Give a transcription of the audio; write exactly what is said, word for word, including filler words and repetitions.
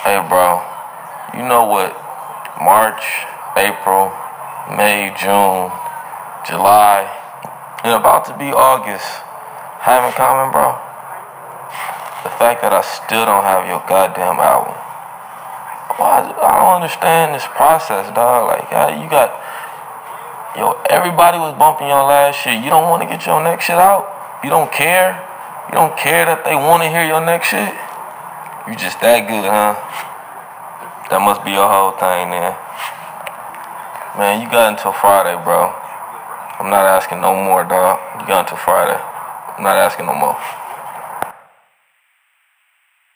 Hey, bro, you know what March, April, May, June, July, and about to be August have in common, bro? The fact that I still don't have your goddamn album. Well, I, I don't understand this process, dog. Like, uh, you got, yo, everybody was bumping your last shit. You don't want to get your next shit out? You don't care? You don't care that they want to hear your next shit? You just that good, huh? That must be your whole thing, then. Man, you got until Friday, bro. I'm not asking no more, dog. You got until Friday. I'm not asking no more.